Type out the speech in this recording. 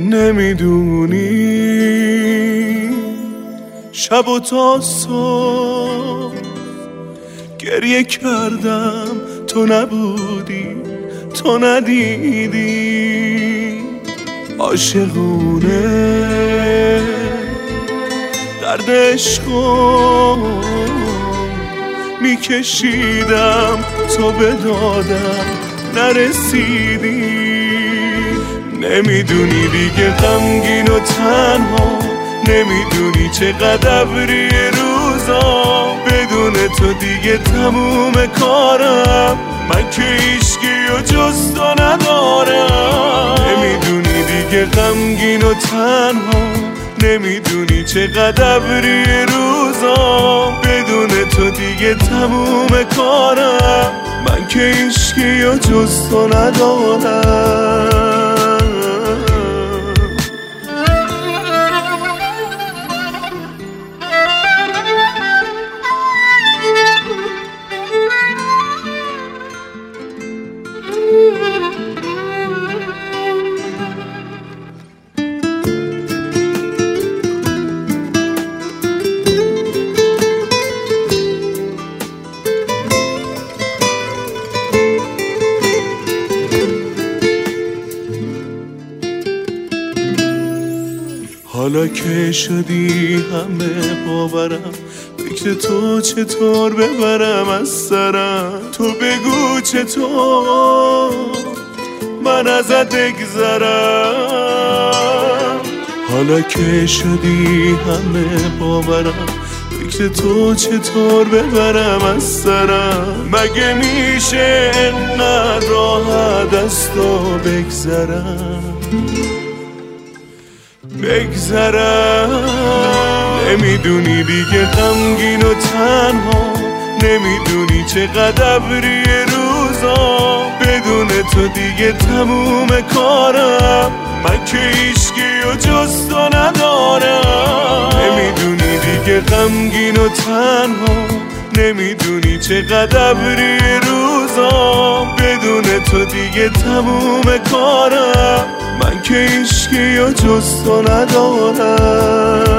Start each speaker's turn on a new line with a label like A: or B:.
A: نمیدونی شب و تا صبح گریه کردم، تو نبودی، تو ندیدی. عاشقونه درد عشقو میکشیدم، تو به دادم نرسیدی. نمیدونی دیگه غمگین و تنها، نمیدونی چقدر ابری روزا. بدون تو دیگه تموم کارم، من که هیچکی و جز تو ندارم. نمیدونی دیگه غمگین و تنها، نمیدونی چقدر ابری روزا. بدون تو دیگه تموم کارم، من که هیچکی و جز تو ندارم. حالا که شدی همه باورم، فکر تو چطور ببرم از سرم. تو بگو چطور من ازت بگذرم. حالا که شدی همه باورم، فکر تو چطور ببرم از سرم. مگه میشه انقدر راحت از تو بگذرم؟ نمیدونی دیگه غمگین و تنها، نمیدونی چقدر ابری روزا. بدون تو دیگه تموم کارم، من که هیچکی و جز تو ندارم. نمیدونی دیگه غمگین و تنها، نمیدونی چقدر ابری روزا. بدون تو دیگه تموم کارم، من که هیچکی و جز تو ندارم.